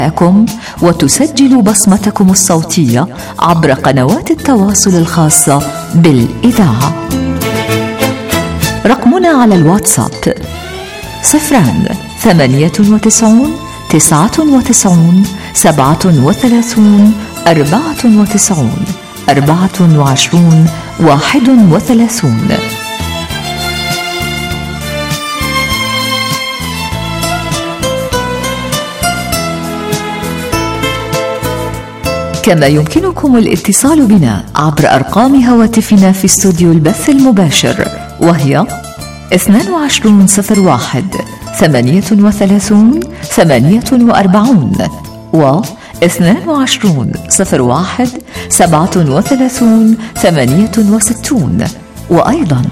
وتسجل بصمتكم الصوتية عبر قنوات التواصل الخاصة بالإذاعة. رقمنا على الواتساب 98 99 37 94 24 31. كما يمكنكم الاتصال بنا عبر أرقام هواتفنا في استوديو البث المباشر، وهي 2201 38 48 و 2201 37 68 وأيضا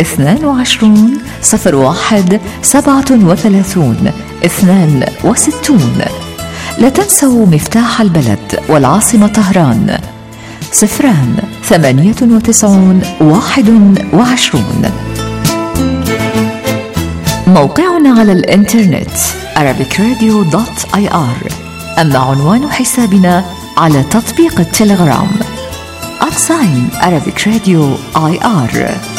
2201 37 62. لا تنسوا مفتاح البلد والعاصمة طهران 98 21. موقعنا على الإنترنت arabicradio.ir. أما عنوان حسابنا على تطبيق التليجرام @Arabic Radio IR.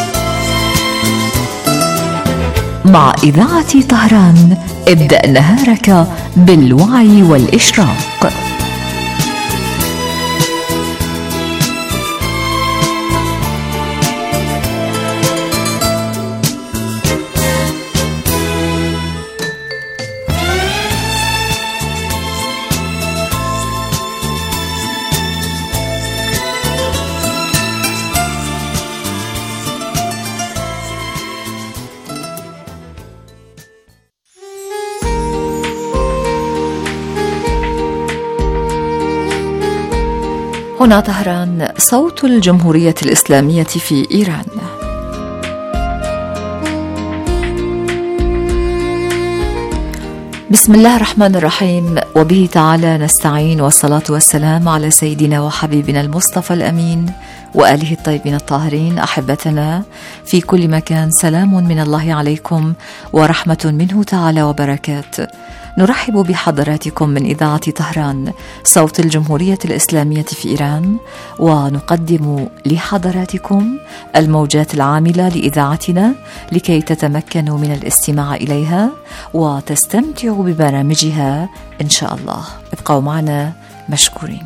مع إذاعة طهران ابدأ نهارك بالوعي والإشراق. هنا طهران، صوت الجمهورية الإسلامية في إيران. بسم الله الرحمن الرحيم، وبه تعالى نستعين، والصلاة والسلام على سيدنا وحبيبنا المصطفى الأمين وآله الطيبين الطاهرين. أحبتنا في كل مكان، سلام من الله عليكم ورحمة منه تعالى وبركاته. نرحب بحضراتكم من إذاعة طهران، صوت الجمهورية الإسلامية في إيران، ونقدم لحضراتكم الموجات العاملة لإذاعتنا لكي تتمكنوا من الاستماع إليها وتستمتعوا ببرامجها إن شاء الله. ابقوا معنا مشكورين.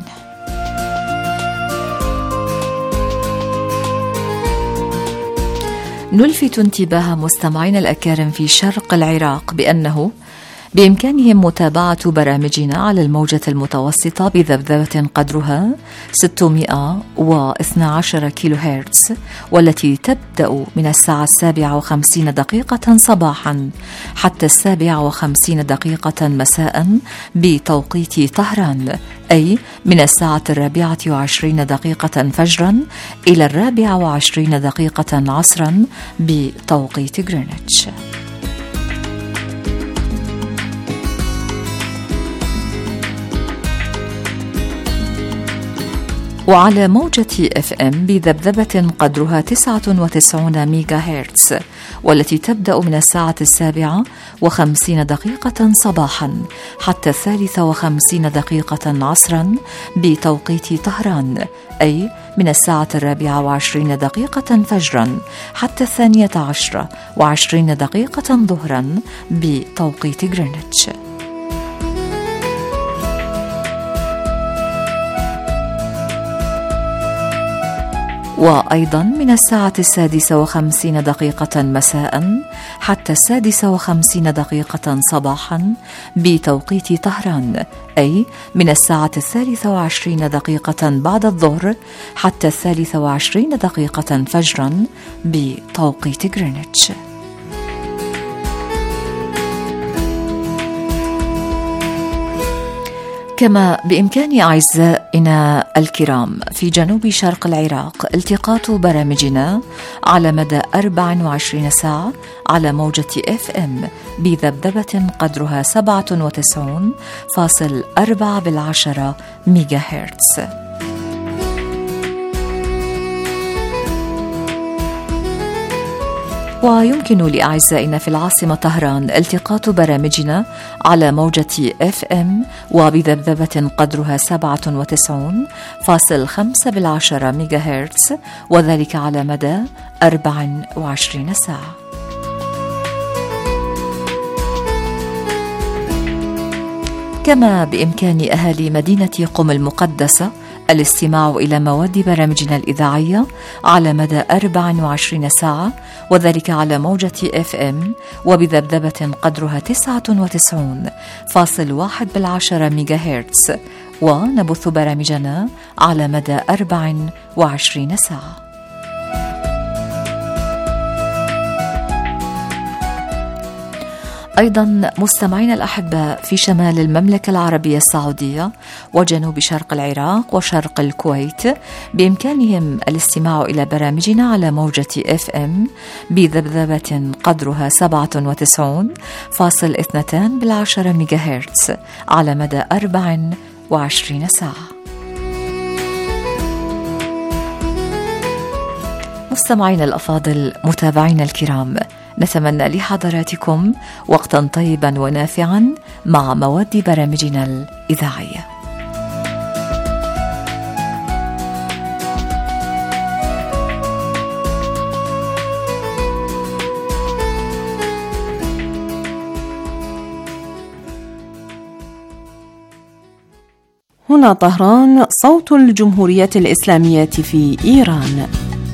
نلفت انتباه مستمعينا الأكارم في شرق العراق بأنه بإمكانهم متابعة برامجنا على الموجة المتوسطة بذبذبة قدرها 612 كيلو هرتز، والتي تبدأ من الساعة 7:50 صباحا حتى 7:50 مساء بتوقيت طهران، أي من الساعة 4:20 فجرا إلى 4:20 عصرا بتوقيت غرينتش. وعلى موجة FM بذبذبة قدرها 99 ميجا هرتز، والتي تبدأ من الساعة 7:50 صباحا حتى 3:50 عصرا بتوقيت طهران، أي من الساعة 4:20 فجرا حتى 12:20 ظهرا بتوقيت غرينتش. وأيضا من الساعة 6:50 مساء حتى 6:50 صباحا بتوقيت طهران، أي من الساعة 23 بعد الظهر حتى 23 فجرا بتوقيت غرينتش. كما بإمكان أعزائنا الكرام في جنوب شرق العراق التقاط برامجنا على مدى 24 ساعة على موجة FM بذبذبة قدرها 97.4 ميجا هرتز. ويمكن لأعزائنا في العاصمة طهران التقاط برامجنا على موجة FM وبذبذبة قدرها 97.5 ميجاهرتز، وذلك على مدى 24 ساعة. كما بإمكان أهالي مدينة قم المقدسة الاستماع إلى مواد برامجنا الإذاعية على مدى 24 ساعة، وذلك على موجة FM وبذبذبة قدرها 99.1 ميجاهرتز، ونبث برامجنا على مدى 24 ساعة. أيضا مستمعينا الأحباء في شمال المملكة العربية السعودية وجنوب شرق العراق وشرق الكويت بإمكانهم الاستماع إلى برامجنا على موجة FM بذبذبة قدرها 97.2 ميجاهرتز على مدى 24 ساعة. مستمعينا الأفاضل، متابعينا الكرام، نتمنى لحضراتكم وقتا طيبا ونافعا مع مواد برامجنا الإذاعية. هنا طهران، صوت الجمهورية الإسلامية في إيران.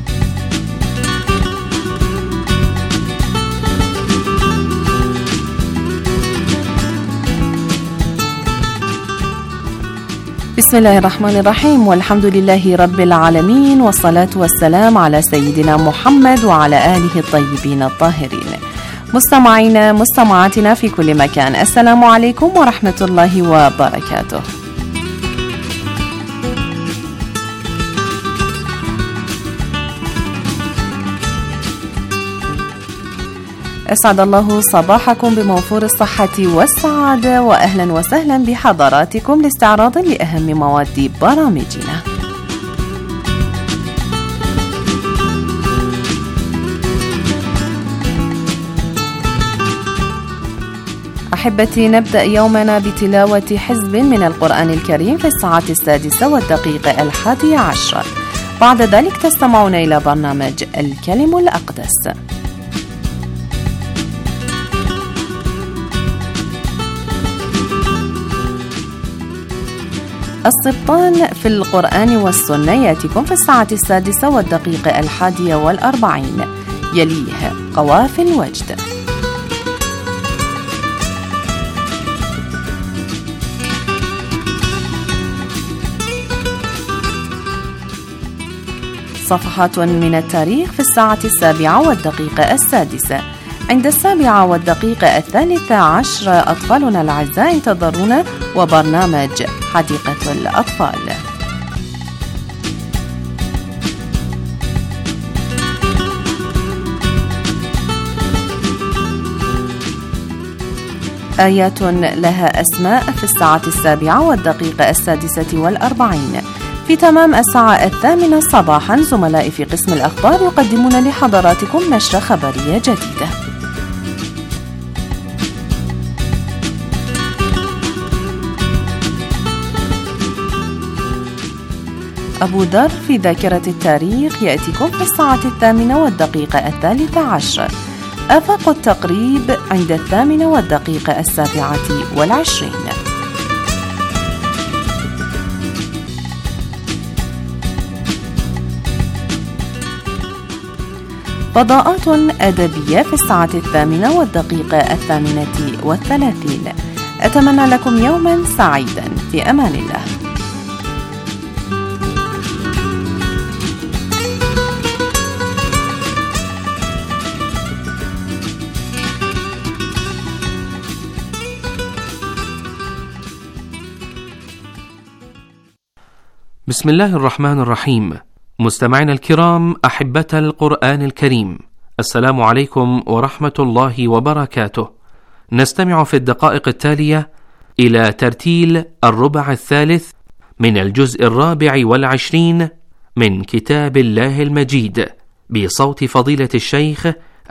بسم الله الرحمن الرحيم، والحمد لله رب العالمين، والصلاة والسلام على سيدنا محمد وعلى آله الطيبين الطاهرين. مستمعينا مستمعاتنا في كل مكان، السلام عليكم ورحمة الله وبركاته. أسعد الله صباحكم بموفور الصحة والسعادة، وأهلا وسهلا بحضراتكم لاستعراض لأهم مواد برامجنا. أحبتي، نبدأ يومنا بتلاوة حزب من القرآن الكريم في الساعة 6:11. بعد ذلك تستمعون إلى برنامج الكلم الأقدس. السبطان في القرآن والسنة يأتيكم في الساعة 6:41. يليه قوافل وجد. صفحات من التاريخ في الساعة 7:06. عند 7:13 أطفالنا الأعزاء انتظرونا وبرنامج حديقة الأطفال. آيات لها أسماء في الساعة 7:06. في تمام الساعة 8 صباحا زملائي في قسم الأخبار يقدمون لحضراتكم نشرة خبرية جديدة. أبو ذر في ذاكرة التاريخ يأتيكم في الساعة 8:13. آفاق التقريب عند 8:27. فضاءات أدبية في الساعة 8:38. أتمنى لكم يوما سعيدا، في أمان الله. بسم الله الرحمن الرحيم. مستمعينا الكرام، أحبة القرآن الكريم، السلام عليكم ورحمة الله وبركاته. نستمع في الدقائق التالية إلى ترتيل الربع الثالث من الجزء 24 من كتاب الله المجيد بصوت فضيلة الشيخ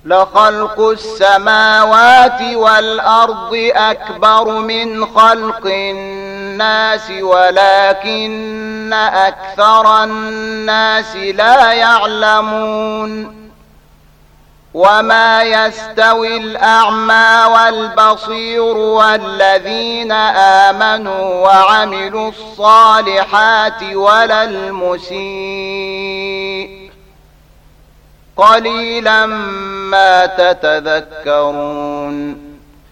لخلق السماوات والأرض أكبر من خلق الناس ولكن أكثر الناس لا يعلمون وما يستوي الأعمى والبصير والذين آمنوا وعملوا الصالحات ولا المسيء قليلا ما تتذكرون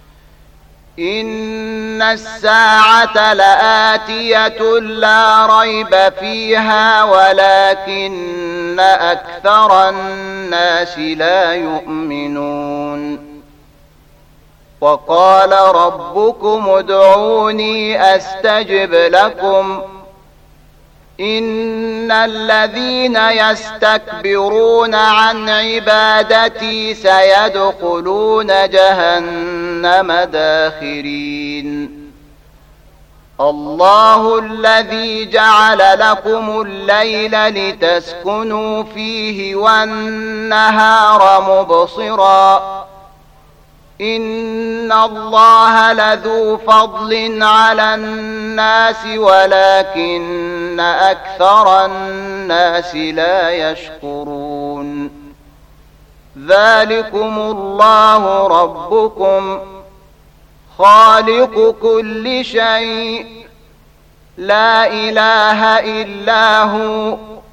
إن الساعة لآتية لا ريب فيها ولكن أكثر الناس لا يؤمنون وقال ربكم ادعوني أستجب لكم إن الذين يستكبرون عن عبادتي سيدخلون جهنم داخرين الله الذي جعل لكم الليل لتسكنوا فيه والنهار مبصرا إن الله لذو فضل على الناس ولكن أكثر الناس لا يشكرون ذلكم الله ربكم خالق كل شيء لا إله إلا هو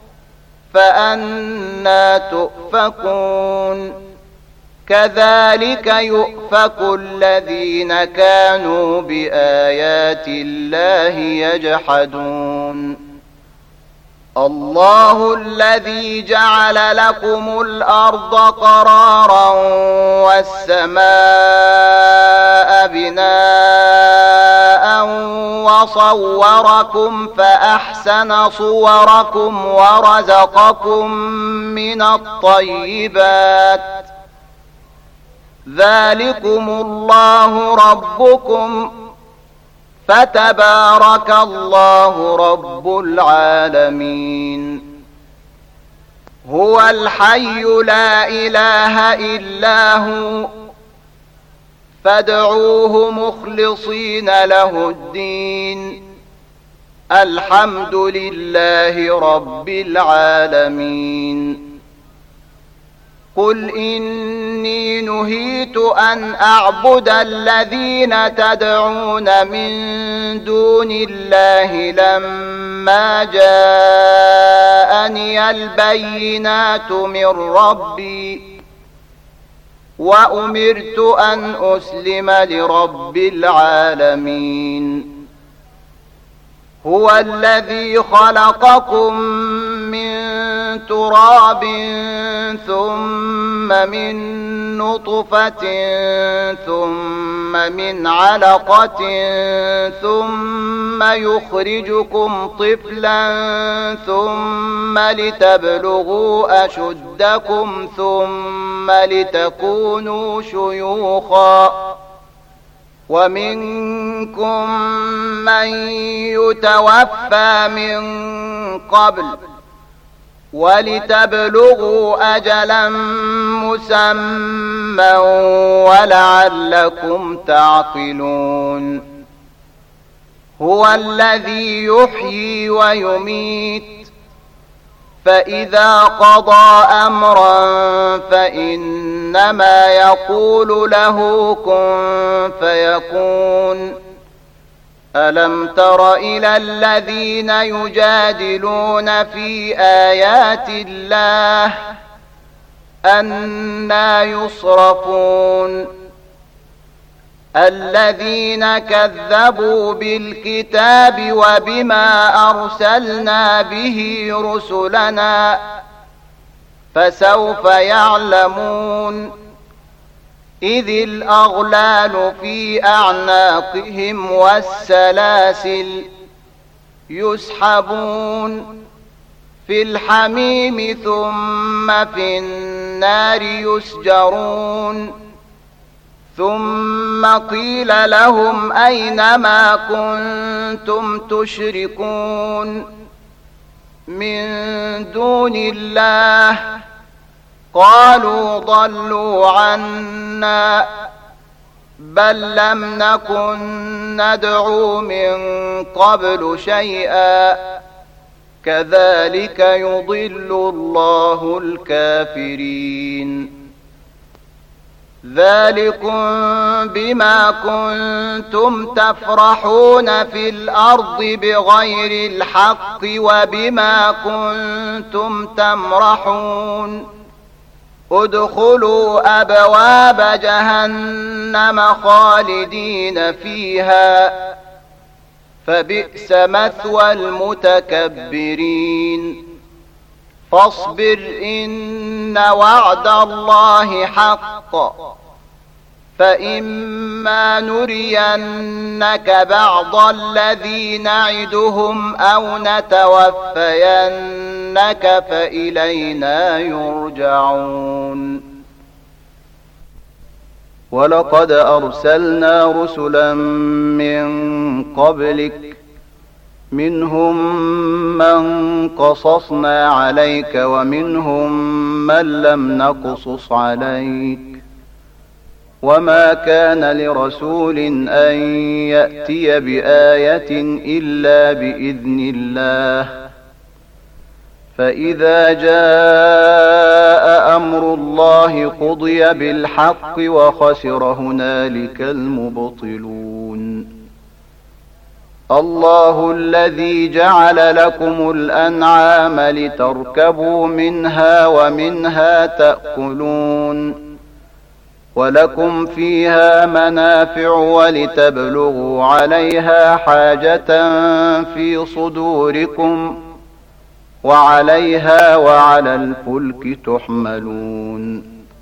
فأنى تؤفكون كذلك يؤفك الذين كانوا بآيات الله يجحدون الله الذي جعل لكم الأرض قرارا والسماء بناء وصوركم فأحسن صوركم ورزقكم من الطيبات ذلكم الله ربكم فتبارك الله رب العالمين هو الحي لا إله إلا هو فادعوه مخلصين له الدين الحمد لله رب العالمين قل إني نهيت أن أعبد الذين تدعون من دون الله لما جاءني البينات من ربي وأمرت أن أسلم لرب العالمين هو الذي خلقكم من تراب ثم من نطفة ثم من علقة ثم يخرجكم طفلا ثم لتبلغوا أشدكم ثم لتكونوا شيوخا ومنكم من يتوفى من قبل ولتبلغوا أجلا مسمى ولعلكم تعقلون هو الذي يحيي ويميت فإذا قضى أمرا فإنما يقول له كن فيكون ألم تر إلى الذين يجادلون في آيات الله أنى يصرفون الذين كذبوا بالكتاب وبما أرسلنا به رسلنا فسوف يعلمون إذ الأغلال في أعناقهم والسلاسل يسحبون في الحميم ثم في النار يسجرون ثم قيل لهم أين ما كنتم تشركون من دون الله قالوا ضلوا عنا بل لم نكن ندعو من قبل شيئا كذلك يضل الله الكافرين ذلكم بما كنتم تفرحون في الأرض بغير الحق وبما كنتم تمرحون ادخلوا أبواب جهنم خالدين فيها فبئس مثوى المتكبرين فاصبر إن وعد الله حق فإما نرينك بعض الذي نعدهم أو نتوفينك فإلينا يرجعون ولقد أرسلنا رسلا من قبلك منهم من قصصنا عليك ومنهم من لم نقصص عليك وما كان لرسول أن يأتي بآية إلا بإذن الله فإذا جاء أمر الله قضي بالحق وخسر هنالك المبطلون الله الذي جعل لكم الأنعام لتركبوا منها ومنها تأكلون ولكم فيها منافع ولتبلغوا عليها حاجة في صدوركم وعليها وعلى الفلك تحملون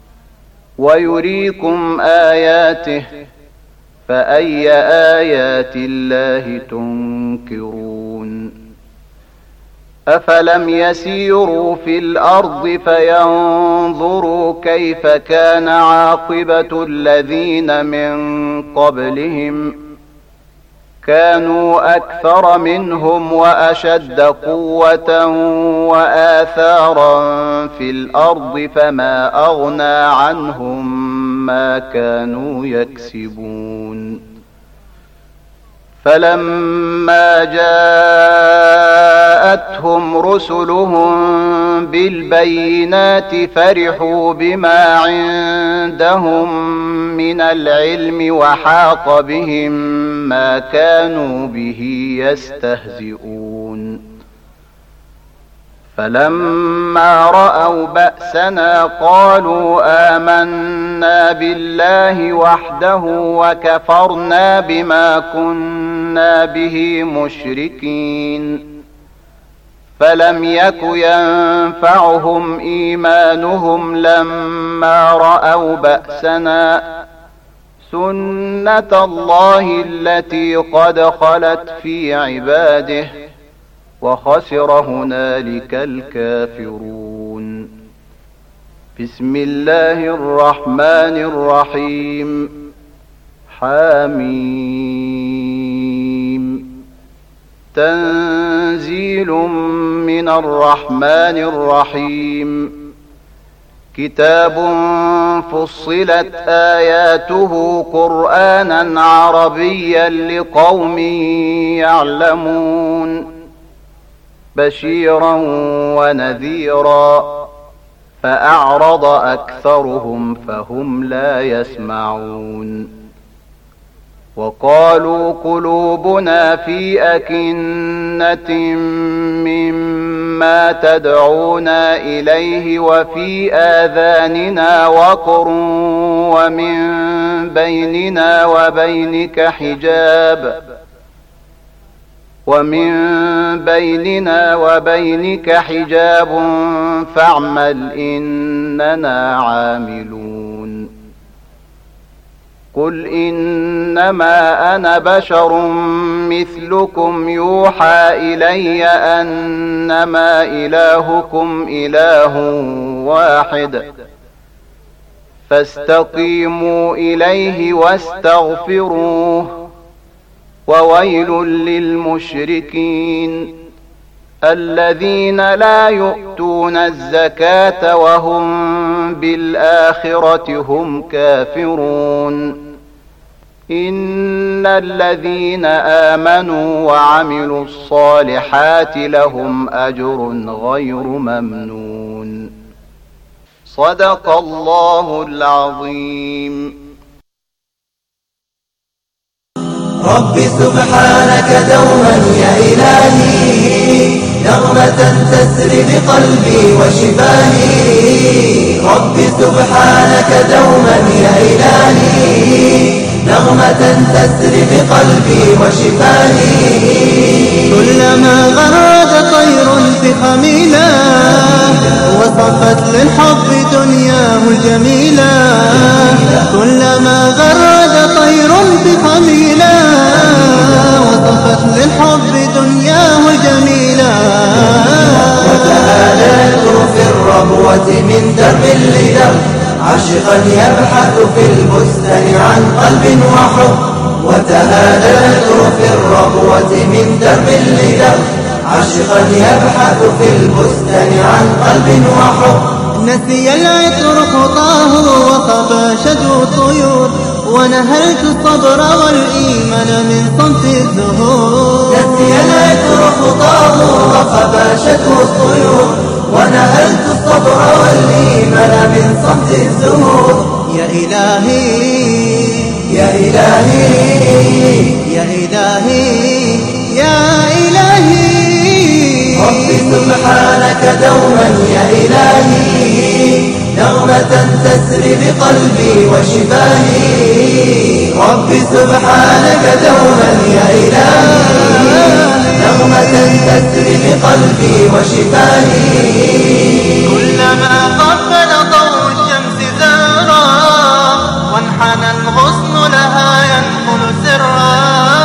ويريكم آياته فأي آيات الله تنكرون أفلم يسيروا في الأرض فينظروا كيف كان عاقبة الذين من قبلهم كانوا أكثر منهم وأشد قوة وآثارا في الأرض فما أغنى عنهم ما كانوا يكسبون فلما جاءتهم رسلهم بالبينات فرحوا بما عندهم من العلم وحاق بهم ما كانوا به يستهزئون فلما رأوا بأسنا قالوا آمنا بالله وحده وكفرنا بما كنا به مشركين فلم يك ينفعهم إيمانهم لما رأوا بأسنا سنة الله التي قد خلت في عباده وخسر هنالك الكافرون بسم الله الرحمن الرحيم حميم تنزيل من الرحمن الرحيم كتاب فصلت آياته قرآنا عربيا لقوم يعلمون بشيرا ونذيرا فأعرض أكثرهم فهم لا يسمعون وقالوا قلوبنا في أكنة مما تدعونا إليه وفي آذاننا وقر ومن بيننا وبينك حجاب فاعمل إننا عاملون قل إنما أنا بشر مثلكم يوحى إلي أنما إلهكم إله واحد فاستقيموا إليه واستغفروه وويل للمشركين الذين لا يؤتون الزكاة وهم بالآخرة هم كافرون إن الذين آمنوا وعملوا الصالحات لهم أجر غير ممنون. صدق الله العظيم. رب سبحانك دوما يا إلهي نغمة تسري بقلبي وشفاهي. رب سبحانك دوما يا إلهي نغمة تسري بقلبي وشفاهي. كلما غرد طير في خميلة وصفت للحب دنياه الجميلة. كلما غرد طير في خميلة وصفت للحب دنياه الجميلة. وتهالت في الربوة من درب لدرب عاشقا يبحث في البستان عن قلب وحب. وتهالت في الربوة من درب لدرب عاشقا يبحث في البستان عن قلب وحب. نسي العطر خطاه وخفى شجو الطيور ونهلت الصبر والإيمان من صمت الزهور. نسي العطر خطاه وخفى شجو الطيور ونهلت الصبر والإيمان من صمت الزهور. يا إلهي يا إلهي يا إلهي يا إلهي. رب سبحانك دوما يا إلهي نغمة تسري بقلبي وشفاهي. رب سبحانك دوما يا إلهي نغمة تسري بقلبي وشفاهي. كلما قبل ضوء الشمس زهرا وانحنى الغصن لها ينقل سرا.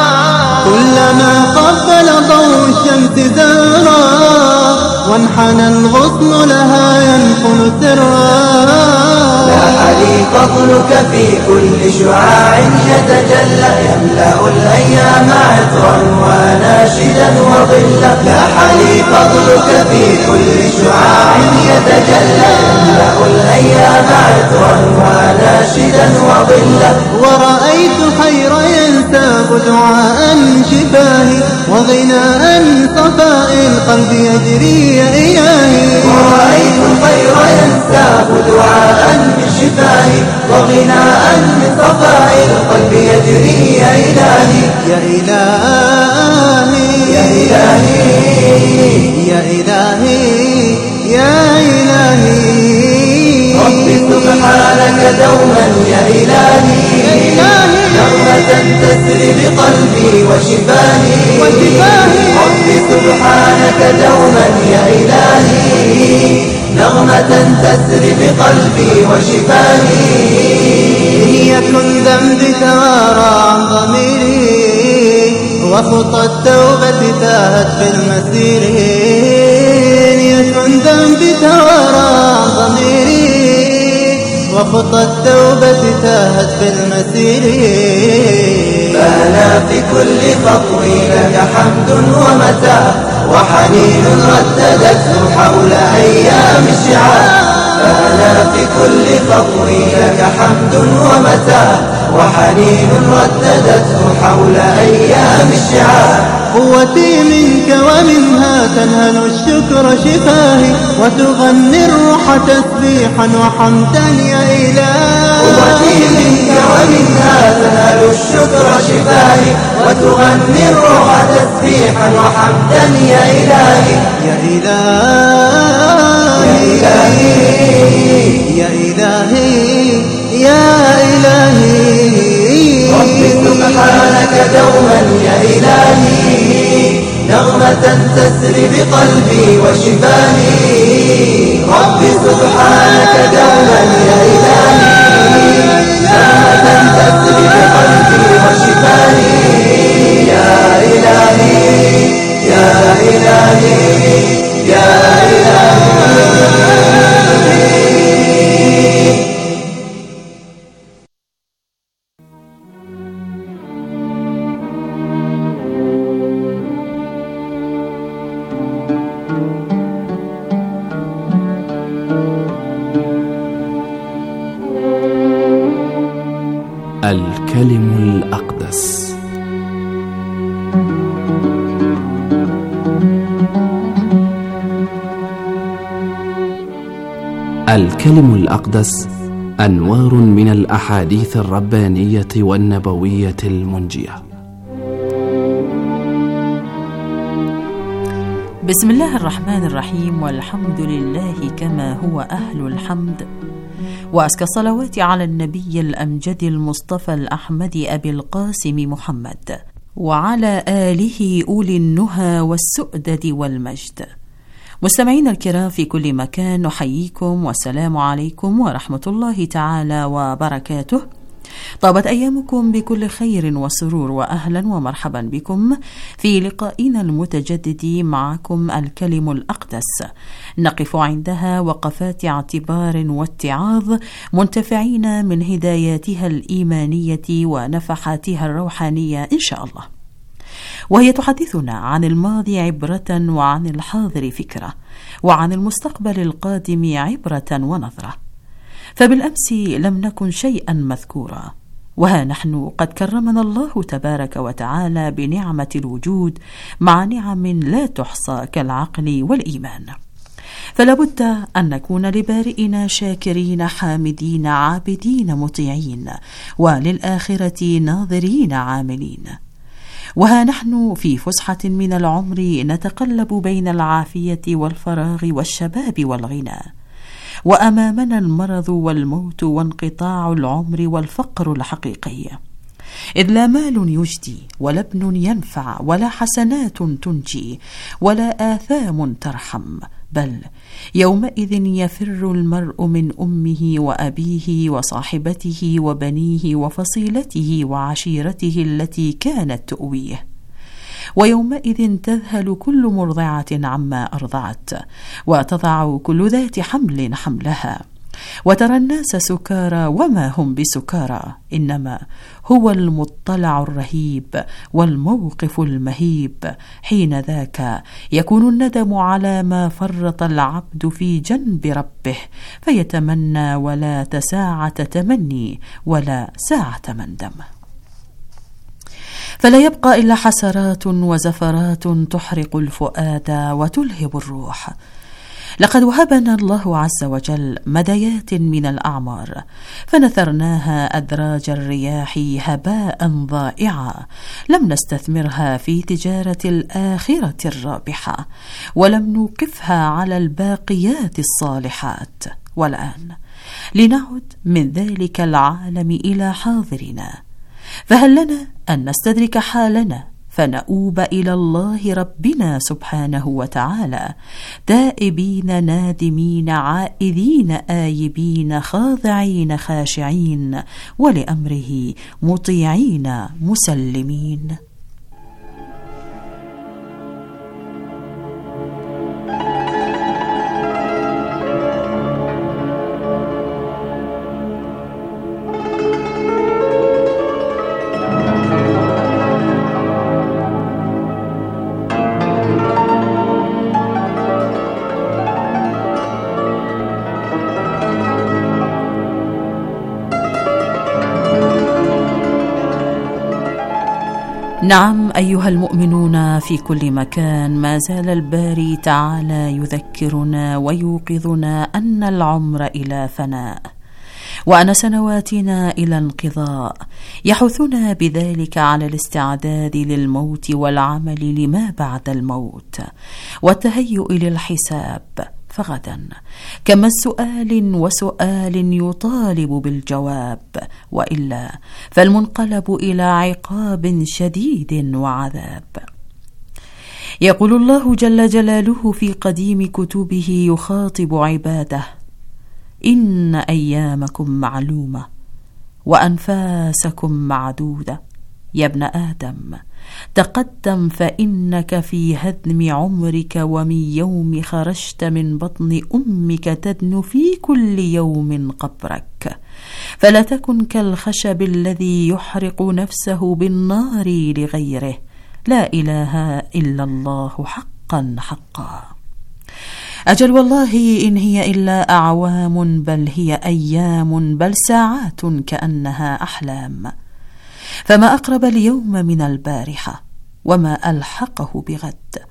كلما قبل ضوء الشمس زهرا وانحنى الغصن لها ينقل سرا. لاح لي فضلك في كل شعاع يتجلى يملأ الأيام عطرا وناشدا وظلا. لاح لي فضلك في كل شعاع يتجلى يملأ الأيام عطرا وناشدا وظلا. ورأيت خير ينساب دعاء شفاهي وغناء صفاء القلب يجري يا إلهي. ورأيت الخير ينساب دعاء شفاهي وغناء صفاء القلب يجري يا إلهي. يا إلهي يا إلهي يا إلهي يا إلهي. رب سبحانك دوما يا إلهي نغمة تسري بقلبي وشفاهي. رب سبحانك دوما يا إلهي نغمة تسري بقلبي وشفاهي. يكن ذنبي توارى عن ضميري وخطى التوبة تاهت في المسير. يكن ذنبي توارى عن ضميري وخطى التوبة تاهت في المسير. فأنا في كل خطوي لك حمد ومتاع وحنين رددته حول أيام الشعاب. فأنا في كل خطوي لك حمد ومتاع وحنين رددته حول أيام الشعاب. قوتي منك ومنها تنهل الشكر شفاهي وتغني الروح تسبيحا وحمدا يا إلهي. قوتي منك ومنها تنهل الشكر شفاهي وتغني الروح تسبيحا وحمدا يا إلهي. يا إلهي يا إلهي يا إلهي. رب سبحانك دوما يا إلهي نغمة تسري بقلبي وشفاهي. رب سبحانك دوما يا إلهي نغمة تسري بقلبي وشفاهي. يا إلهي يا إلهي يا إلهي. الكلم الأقدس، أنوار من الأحاديث الربانية والنبوية المنجية. بسم الله الرحمن الرحيم، والحمد لله كما هو أهل الحمد، وأزكى الصلوات على النبي الأمجد المصطفى الأحمد أبي القاسم محمد، وعلى آله أولي النهى والسؤدد والمجد. مستمعينا الكرام في كل مكان، نحييكم والسلام عليكم ورحمة الله تعالى وبركاته. طابت أيامكم بكل خير وسرور، وأهلا ومرحبا بكم في لقائنا المتجدد معكم الكلم الأقدس، نقف عندها وقفات اعتبار واتعاظ، منتفعين من هداياتها الإيمانية ونفحاتها الروحانية إن شاء الله، وهي تحدثنا عن الماضي عبرة، وعن الحاضر فكرة، وعن المستقبل القادم عبرة ونظرة. فبالأمس لم نكن شيئا مذكورا، وها نحن قد كرمنا الله تبارك وتعالى بنعمة الوجود مع نعم لا تحصى كالعقل والإيمان. فلابد أن نكون لبارئنا شاكرين حامدين عابدين مطيعين، وللآخرة ناظرين عاملين. وها نحن في فسحة من العمر نتقلب بين العافية والفراغ والشباب والغنى، وأمامنا المرض والموت وانقطاع العمر والفقر الحقيقي، إذ لا مال يجدي ولا ابن ينفع ولا حسنات تنجي ولا آثام ترحم، بل يومئذ يفر المرء من أمه وأبيه وصاحبته وبنيه وفصيلته وعشيرته التي كانت تؤويه. ويومئذ تذهل كل مرضعة عما أرضعت، وتضع كل ذات حمل حملها، وترى الناس سكارى وما هم بسكارى، إنما هو المطلع الرهيب والموقف المهيب. حين ذاك يكون الندم على ما فرط العبد في جنب ربه، فيتمنى ولا ساعة تمني ولا ساعة مندم، فلا يبقى إلا حسرات وزفرات تحرق الفؤاد وتلهب الروح. لقد وهبنا الله عز وجل مدايات من الأعمار، فنثرناها أدراج الرياح هباء ضائعا، لم نستثمرها في تجارة الآخرة الرابحة، ولم نوقفها على الباقيات الصالحات. والآن لنعد من ذلك العالم إلى حاضرنا، فهل لنا أن نستدرك حالنا فنؤوب إلى الله ربنا سبحانه وتعالى، تائبين نادمين عائذين آيبين خاضعين خاشعين، ولأمره مطيعين مسلمين؟ نعم أيها المؤمنون في كل مكان، ما زال الباري تعالى يذكرنا ويوقظنا أن العمر إلى فناء، وأن سنواتنا إلى انقضاء، يحثنا بذلك على الاستعداد للموت والعمل لما بعد الموت والتهيؤ للحساب. فغدا كم السؤال وسؤال يطالب بالجواب، وإلا فالمنقلب إلى عقاب شديد وعذاب. يقول الله جل جلاله في قديم كتبه يخاطب عباده: إن أيامكم معلومة وأنفاسكم معدودة، يا ابن آدم تقدم فإنك في هدم عمرك، ومن يوم خرجت من بطن أمك تدن في كل يوم قبرك، فلا تكن كالخشب الذي يحرق نفسه بالنار لغيره، لا إله إلا الله حقا حقا. أجل والله إن هي إلا أعوام، بل هي أيام، بل ساعات كأنها أحلام. فما أقرب اليوم من البارحة، وما ألحقه بغد،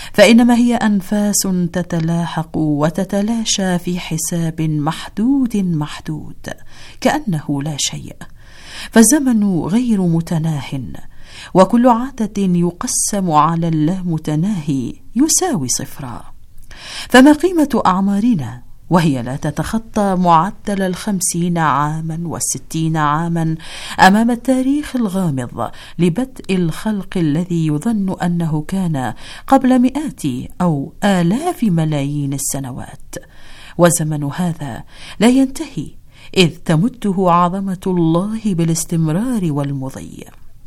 فإنما هي أنفاس تتلاحق وتتلاشى في حساب محدود كأنه لا شيء. فالزمن غير متناه، وكل عدد يقسم على اللامتناهي يساوي صفرا. فما قيمة أعمارنا وهي لا تتخطى معدل 50 عاما و60 عاما أمام التاريخ الغامض لبدء الخلق الذي يظن أنه كان قبل مئات أو آلاف ملايين السنوات. وزمن هذا لا ينتهي، إذ تمده عظمة الله بالاستمرار والمضي.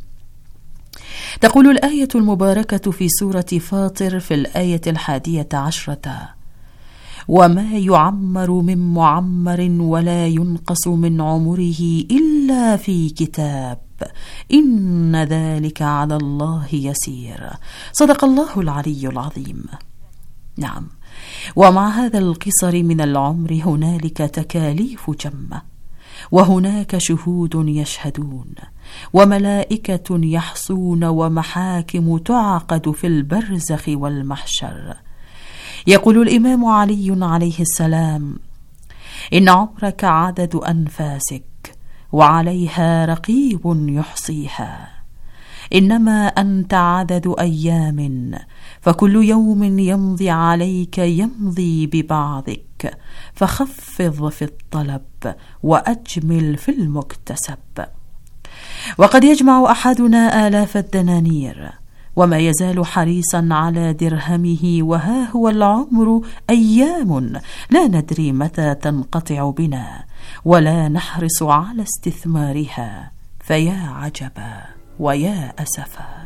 تقول الآية المباركة في سورة فاطر في الآية 11: وما يعمر من معمر ولا ينقص من عمره إلا في كتاب إن ذلك على الله يسير. صدق الله العلي العظيم. نعم، ومع هذا القصر من العمر هنالك تكاليف جمة، وهناك شهود يشهدون، وملائكة يحصون، ومحاكم تعقد في البرزخ والمحشر. يقول الإمام علي عليه السلام: إن عمرك عدد أنفاسك وعليها رقيب يحصيها، إنما أنت عدد أيام، فكل يوم يمضي عليك يمضي ببعضك، فخفض في الطلب وأجمل في المكتسب. وقد يجمع أحدنا آلاف الدنانير وما يزال حريصا على درهمه، وها هو العمر أيام لا ندري متى تنقطع بنا، ولا نحرص على استثمارها، فيا عجبا ويا أسفا.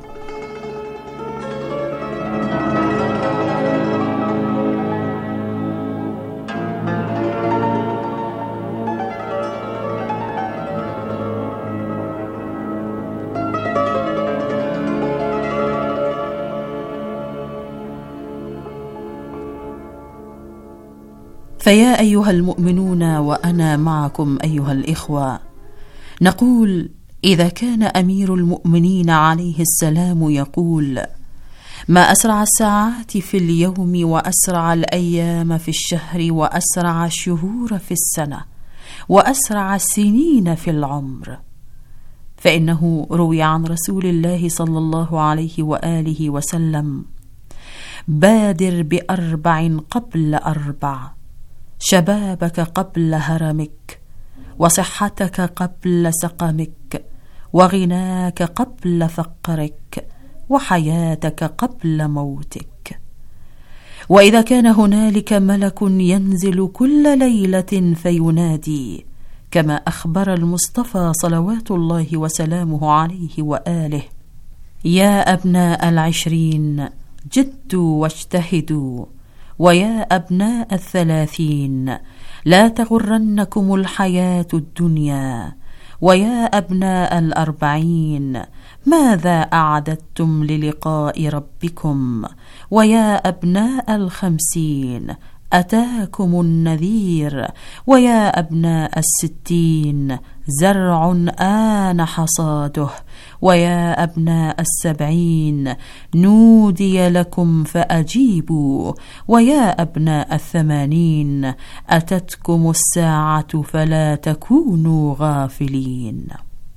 فيا أيها المؤمنون، وأنا معكم أيها الإخوة، نقول: إذا كان أمير المؤمنين عليه السلام يقول: ما أسرع الساعات في اليوم، وأسرع الأيام في الشهر، وأسرع الشهور في السنة، وأسرع السنين في العمر، فإنه روي عن رسول الله صلى الله عليه وآله وسلم: بادر ب4 قبل 4، شبابك قبل هرمك، وصحتك قبل سقمك، وغناك قبل فقرك، وحياتك قبل موتك. وإذا كان هنالك ملك ينزل كل ليلة فينادي، كما أخبر المصطفى صلوات الله وسلامه عليه وآله: يا أبناء 20 جدوا واجتهدوا، ويا أبناء 30 لا تغرنكم الحياة الدنيا، ويا أبناء 40 ماذا أعددتم للقاء ربكم، ويا أبناء 50 أتاكم النذير، ويا أبناء 60 زرع آن حصاده، ويا أبناء 70 نودي لكم فأجيبوا، ويا أبناء 80 أتتكم الساعة فلا تكونوا غافلين.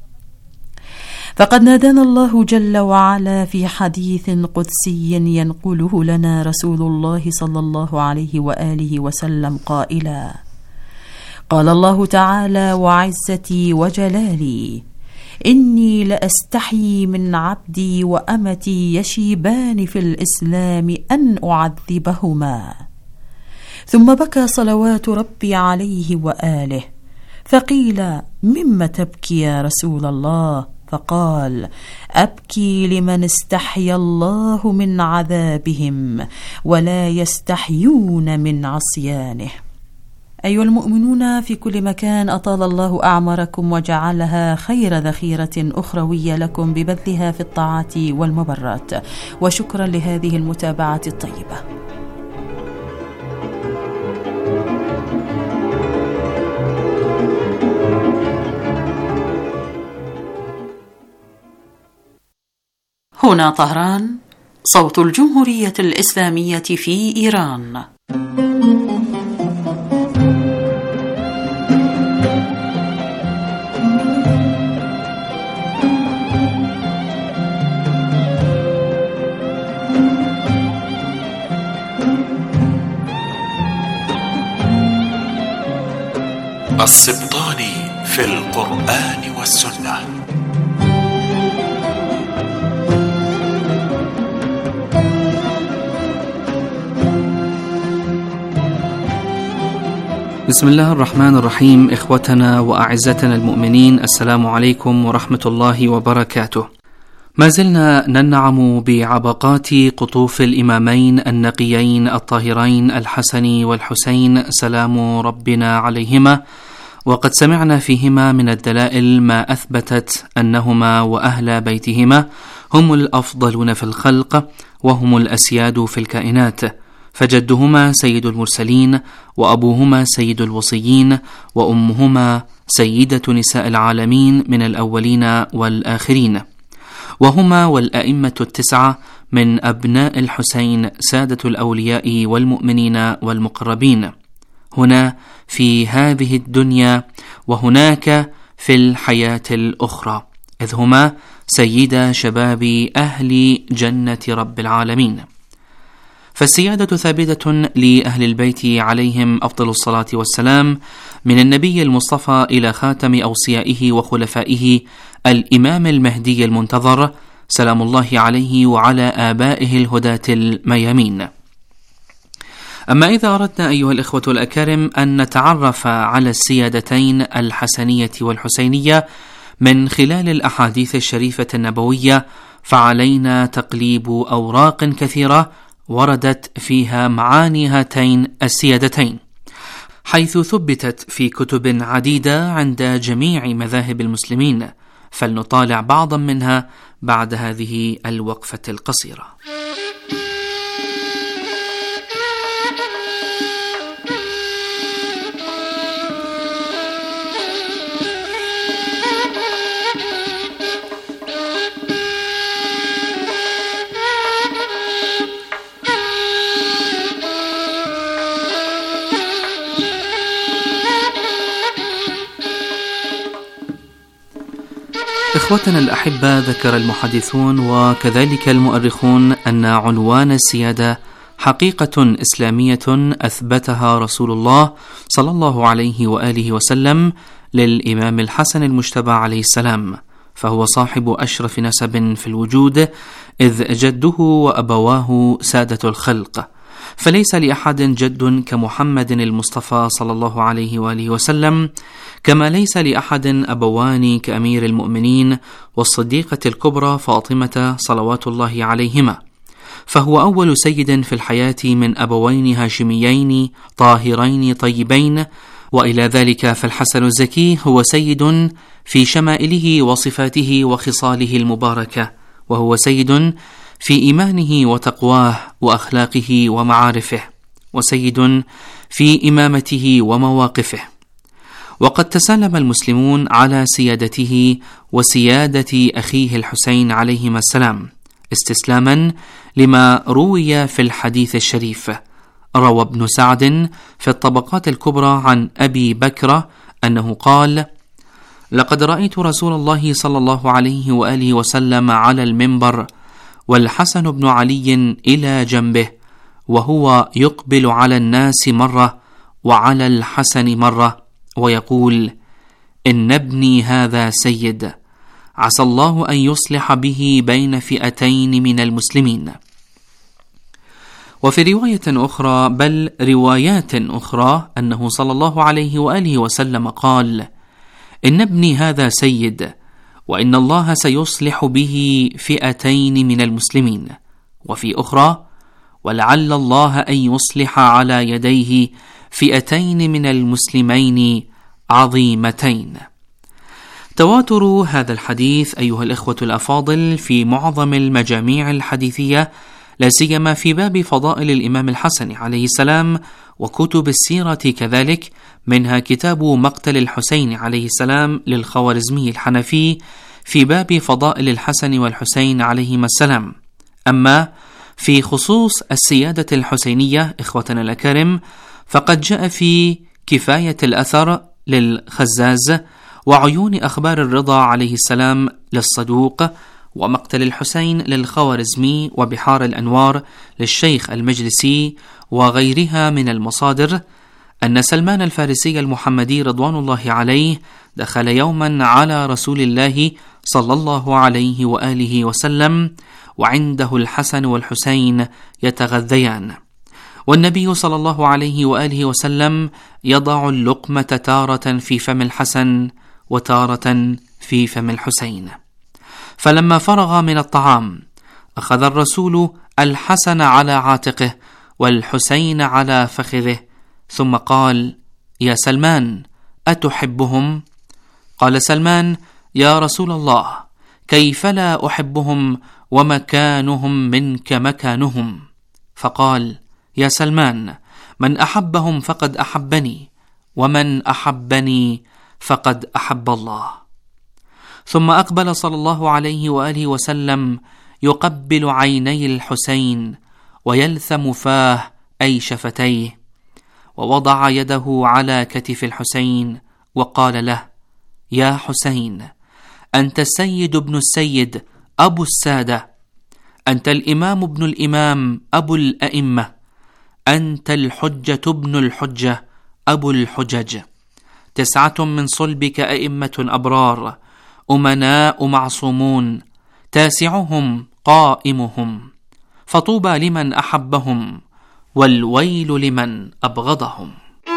فقد نادانا الله جل وعلا في حديث قدسي ينقله لنا رسول الله صلى الله عليه وآله وسلم قائلا: قال الله تعالى: وعزتي وجلالي إني لأستحيي من عبدي وأمتي يشيبان في الإسلام أن أعذبهما. ثم بكى صلوات ربي عليه وآله، فقيل: مما تبكي يا رسول الله؟ فقال: أبكي لمن استحيا الله من عذابهم ولا يستحيون من عصيانه. أيها المؤمنون في كل مكان، أطال الله أعماركم وجعلها خير ذخيرة أخروية لكم ببذلها في الطاعات والمبرات، وشكرا لهذه المتابعة الطيبة. هنا طهران، صوت الجمهورية الإسلامية في إيران. السبطاني في القرآن والسنة. بسم الله الرحمن الرحيم. إخوتنا وأعزتنا المؤمنين، السلام عليكم ورحمة الله وبركاته. ما زلنا ننعم بعبقات قطوف الإمامين النقيين الطاهرين الحسن والحسين سلام ربنا عليهما، وقد سمعنا فيهما من الدلائل ما أثبتت أنهما وأهل بيتهما هم الأفضلون في الخلق وهم الأسياد في الكائنات، فجدهما سيد المرسلين، وأبوهما سيد الوصيين، وأمهما سيدة نساء العالمين من الأولين والآخرين، وهما والأئمة التسعة من أبناء الحسين سادة الأولياء والمؤمنين والمقربين، هنا في هذه الدنيا وهناك في الحياة الأخرى، إذ هما سيدا شباب أهل جنة رب العالمين. فالسيادة ثابتة لأهل البيت عليهم أفضل الصلاة والسلام، من النبي المصطفى إلى خاتم أوصيائه وخلفائه الإمام المهدي المنتظر سلام الله عليه وعلى آبائه الهداة الميامين. أما إذا أردنا أيها الإخوة الأكارم أن نتعرف على السيادتين الحسنية والحسينية من خلال الأحاديث الشريفة النبوية، فعلينا تقليب أوراق كثيرة وردت فيها معاني هاتين السيادتين، حيث ثبتت في كتب عديدة عند جميع مذاهب المسلمين، فلنطالع بعضا منها بعد هذه الوقفة القصيرة. إخوتنا الأحبة، ذكر المحدثون وكذلك المؤرخون أن عنوان السيادة حقيقة إسلامية أثبتها رسول الله صلى الله عليه وآله وسلم للإمام الحسن المجتبى عليه السلام، فهو صاحب أشرف نسب في الوجود، إذ جده وأبواه سادة الخلق، فليس لأحد جد كمحمد المصطفى صلى الله عليه وآله وسلم، كما ليس لأحد أبوان كأمير المؤمنين والصديقة الكبرى فاطمة صلوات الله عليهما، فهو أول سيد في الحياة من أبوين هاشميين طاهرين طيبين. وإلى ذلك فالحسن الزكي هو سيد في شمائله وصفاته وخصاله المباركة، وهو سيد في إيمانه وتقواه وأخلاقه ومعارفه، وسيد في إمامته ومواقفه. وقد تسلم المسلمون على سيادته وسيادة أخيه الحسين عليهما السلام استسلاما لما روي في الحديث الشريف. روى ابن سعد في الطبقات الكبرى عن أبي بكر أنه قال: لقد رأيت رسول الله صلى الله عليه وآله وسلم على المنبر والحسن بن علي إلى جنبه، وهو يقبل على الناس مرة وعلى الحسن مرة، ويقول: إن ابني هذا سيد، عسى الله أن يصلح به بين فئتين من المسلمين. وفي رواية أخرى، بل روايات أخرى، أنه صلى الله عليه وآله وسلم قال: إن ابني هذا سيد، وإن الله سيصلح به فئتين من المسلمين. وفي أخرى: ولعل الله أن يصلح على يديه فئتين من المسلمين عظيمتين. تواتر هذا الحديث أيها الإخوة الأفاضل في معظم المجاميع الحديثية، لا سيما في باب فضائل الإمام الحسن عليه السلام وكتب السيرة كذلك، منها كتاب مقتل الحسين عليه السلام للخوارزمي الحنفي في باب فضائل الحسن والحسين عليهما السلام. أما في خصوص السيادة الحسينية إخوتنا الأكارم، فقد جاء في كفاية الأثر للخزاز، وعيون أخبار الرضا عليه السلام للصدوق، ومقتل الحسين للخوارزمي، وبحار الأنوار للشيخ المجلسي، وغيرها من المصادر، أن سلمان الفارسي المحمدي رضوان الله عليه دخل يوما على رسول الله صلى الله عليه وآله وسلم وعنده الحسن والحسين يتغذيان، والنبي صلى الله عليه وآله وسلم يضع اللقمة تارة في فم الحسن وتارة في فم الحسين. فلما فرغ من الطعام أخذ الرسول الحسن على عاتقه والحسين على فخذه، ثم قال: يا سلمان، أتحبهم؟ قال سلمان: يا رسول الله، كيف لا أحبهم ومكانهم منك مكانهم؟ فقال: يا سلمان، من أحبهم فقد أحبني، ومن أحبني فقد أحب الله. ثم أقبل صلى الله عليه وآله وسلم يقبل عيني الحسين ويلثم فاه أي شفتيه، ووضع يده على كتف الحسين وقال له: يا حسين، أنت السيد ابن السيد أبو السادة، أنت الإمام ابن الإمام أبو الأئمة، أنت الحجة ابن الحجة أبو الحجج، 9 من صلبك أئمة أبرار، أمناء معصومون، 9 قائمهم، فطوبى لمن أحبهم، والويل لمن أبغضهم.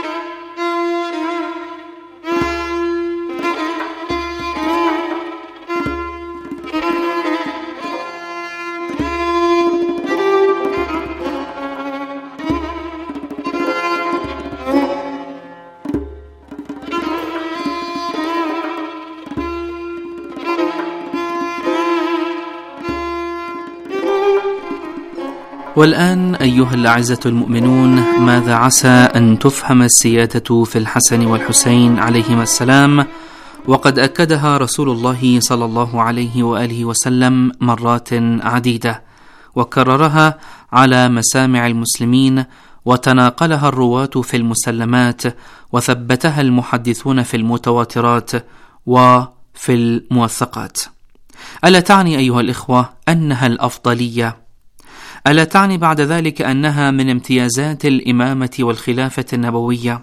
والآن أيها الأعزة المؤمنون، ماذا عسى أن تفهم السيادة في الحسن والحسين عليهما السلام، وقد أكدها رسول الله صلى الله عليه وآله وسلم مرات عديدة، وكررها على مسامع المسلمين، وتناقلها الرواة في المسلمات، وثبتها المحدثون في المتواترات وفي الموثقات. ألا تعني أيها الإخوة أنها الأفضلية؟ ألا تعني بعد ذلك أنها من امتيازات الإمامة والخلافة النبوية؟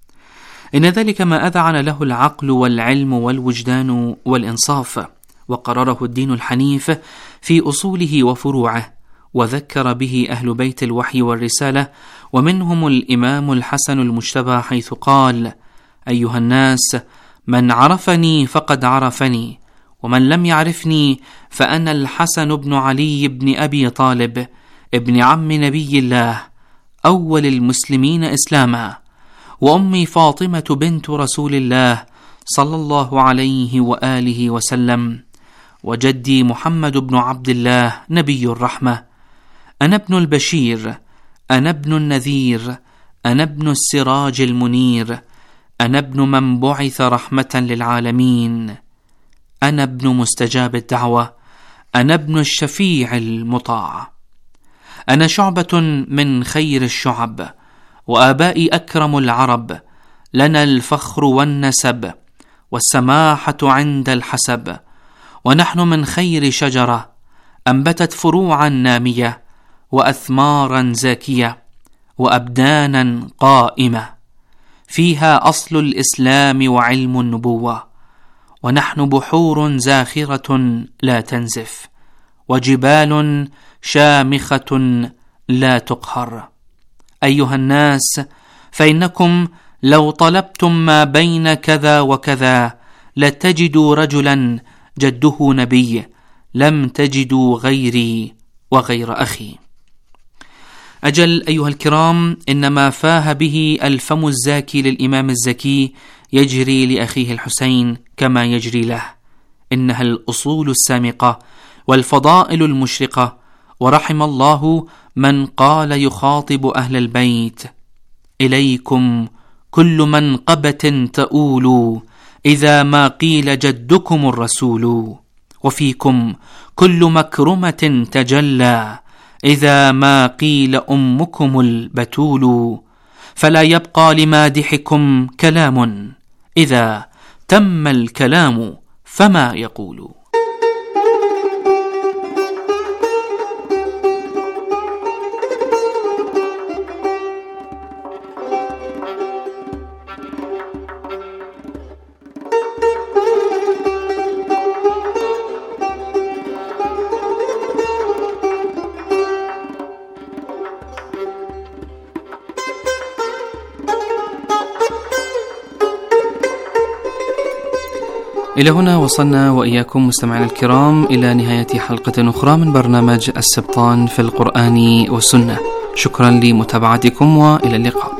إن ذلك ما أذعن له العقل والعلم والوجدان والإنصاف، وقرره الدين الحنيف في أصوله وفروعه، وذكر به أهل بيت الوحي والرسالة، ومنهم الإمام الحسن المجتبى، حيث قال: أيها الناس، من عرفني فقد عرفني، ومن لم يعرفني فأنا الحسن بن علي بن أبي طالب ابن عم نبي الله أول المسلمين إسلاما، وأمي فاطمة بنت رسول الله صلى الله عليه وآله وسلم، وجدي محمد بن عبد الله نبي الرحمة. أنا ابن البشير، أنا ابن النذير، أنا ابن السراج المنير، أنا ابن من بعث رحمة للعالمين، أنا ابن مستجاب الدعوة، أنا ابن الشفيع المطاع، أنا شعبة من خير الشعب، وآبائي أكرم العرب، لنا الفخر والنسب، والسماحة عند الحسب، ونحن من خير شجرة أنبتت فروعا نامية، وأثمارا زاكية، وأبدانا قائمة، فيها أصل الإسلام وعلم النبوة، ونحن بحور زاخرة لا تنزف، وجبال شامخة لا تقهر. أيها الناس، فإنكم لو طلبتم ما بين كذا وكذا لتجدوا رجلا جده نبي، لم تجدوا غيري وغير أخي. أجل أيها الكرام، إنما فاه به الفم الزاكي للإمام الزكي يجري لأخيه الحسين كما يجري له. إنها الأصول السامقة والفضائل المشرقة، ورحم الله من قال يخاطب أهل البيت: إليكم كل منقبة تؤول، إذا ما قيل جدكم الرسول، وفيكم كل مكرمة تجلى، إذا ما قيل أمكم البتول، فلا يبقى لمادحكم كلام، إذا تم الكلام فما يقول. إلى هنا وصلنا وإياكم مستمعينا الكرام إلى نهاية حلقة أخرى من برنامج السبطان في القرآن والسنة. شكرا لمتابعتكم وإلى اللقاء.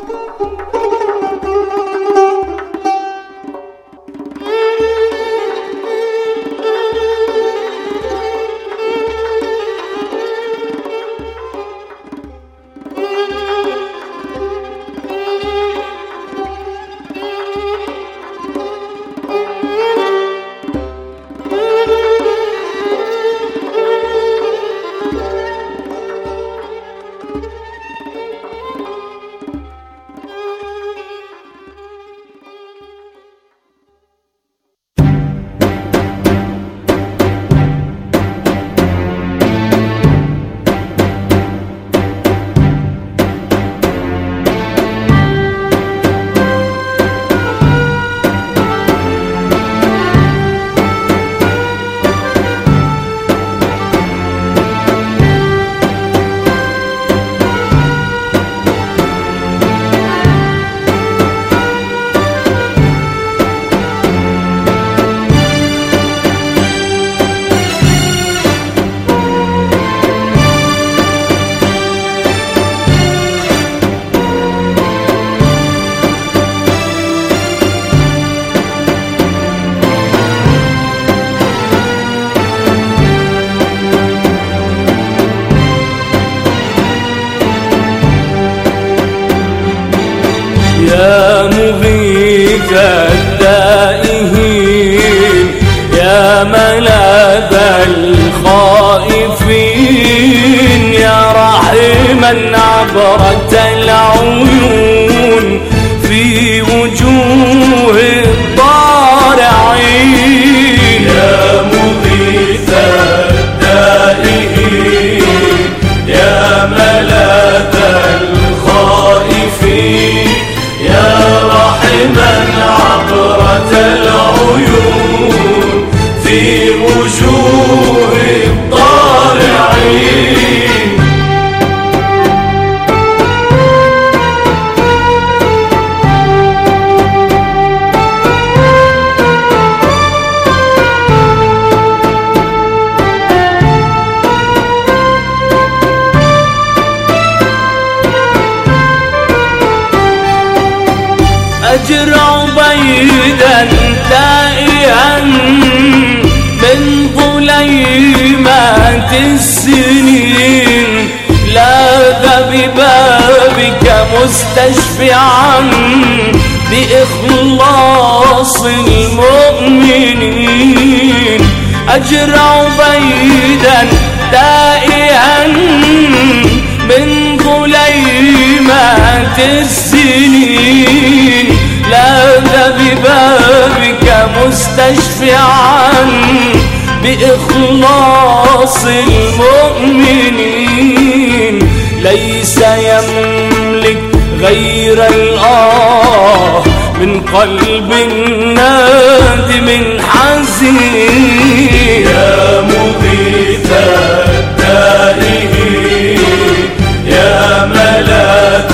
يا مغيث التائهين يا ملاذ الخائفين يا رحيما عبرة العيون في وجوه الضارعين يا مغيث التائهين يا ملاذ الخائفين يا رحمن عبرة العيون في وجوه الضارعين أجرع بيدا تائها من ظليمات السنين لاذ ببابك مستشفعا بإخلاص المؤمنين أجرع بيدا تائها من ظليمات السنين لاذ ببابك مستشفعا بإخلاص المؤمنين ليس يملك غير الآه من قلب نادم حزين يا مغيث التائهين يا ملاذ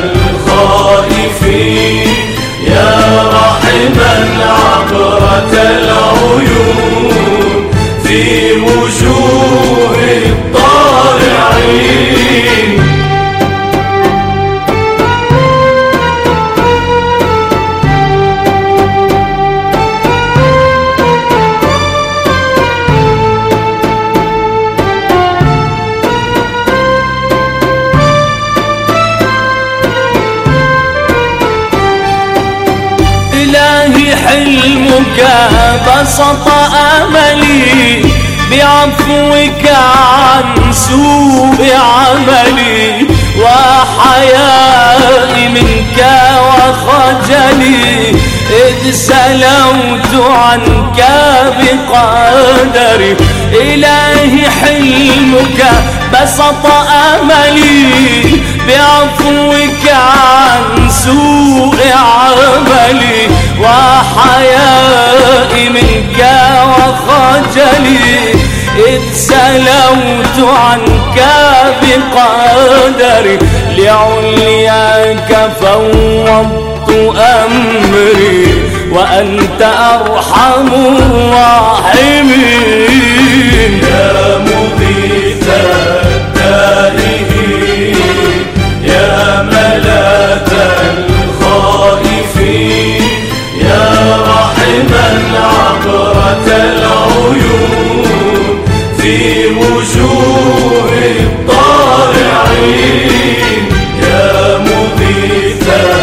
الخائفين يا رحما عبرة العيون في وجوه الضارعين إلهي حلمك بسط أملي بعفوك عن سوء عملي وحيائي منك وخجلي، إذ سلوت عنك بقدري. إلهي حلمك بسط أملي، بعفوك عن سوء عملي وحيائي منك وخجلي، إذ سلوت عنك بقدري. لعلياك فوضت أمري وأنت أرحم الراحمين. يا مغيث التائهين، يا ملاذ الخائفين، يا رحما عبرة العيون في وجوه الطالعين. يا مغيث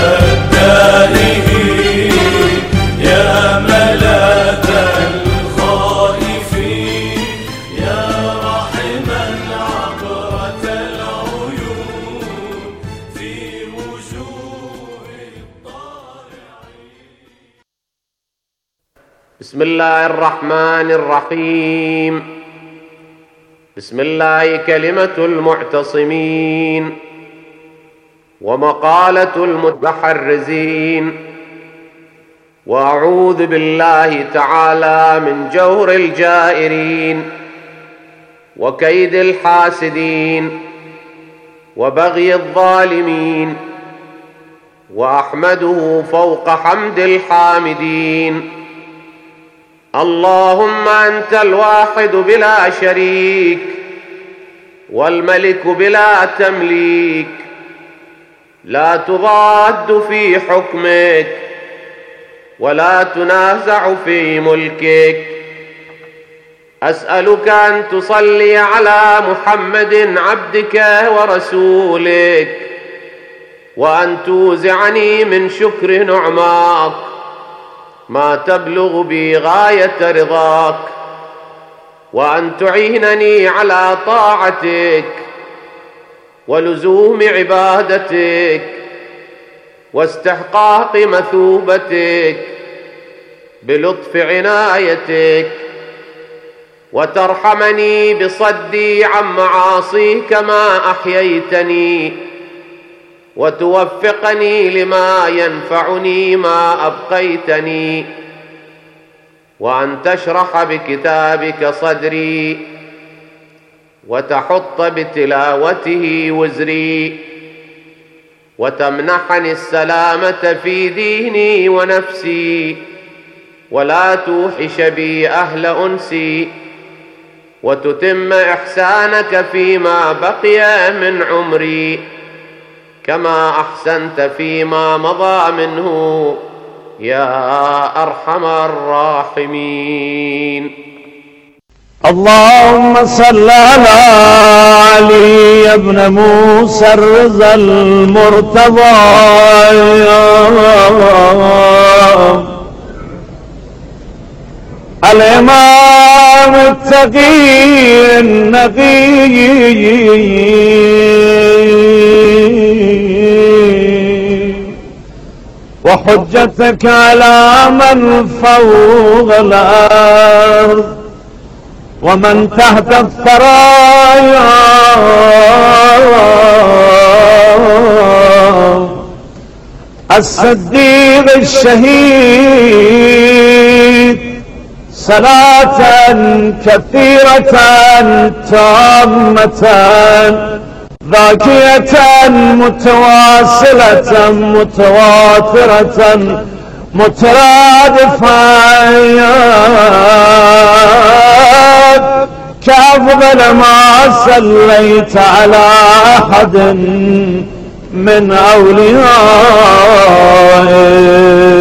التائهين، يا ملاذ الخائفين، يا رحما عبرة العيون في وجوه الطالعين. بسم الله الرحمن الرحيم. بسم الله كلمة المعتصمين ومقالة المتحرزين. وأعوذ بالله تعالى من جور الجائرين وكيد الحاسدين وبغي الظالمين، وأحمده فوق حمد الحامدين. اللهم أنت الواحد بلا شريك، والملك بلا تمليك، لا تضاد في حكمك ولا تنازع في ملكك. أسألك أن تصلي على محمد عبدك ورسولك، وأن توزعني من شكر نعماك ما تبلغ بي غاية رضاك، وأن تعينني على طاعتك ولزوم عبادتك واستحقاق مثوبتك بلطف عنايتك، وترحمني بصدي عن معاصيك ما أحييتني، وتوفقني لما ينفعني ما أبقيتني، وأن تشرح بكتابك صدري وتحط بتلاوته وزري، وتمنحني السلامة في ديني ونفسي، ولا توحش بي أهل أنسي، وتتم إحسانك فيما بقي من عمري كما أحسنت فيما مضى منه يا أرحم الراحمين. اللهم صل على علي بن موسى الرضا المرتضى الإمام التقي النقي وحجتك على من فوق الأرض ومن تحت الثرايا، الصديق الشهيد، صلاة كثيرة تامة ذاكية متواصلة متواترة مترادفة كأفضل ما صليت على أحد من أوليائك.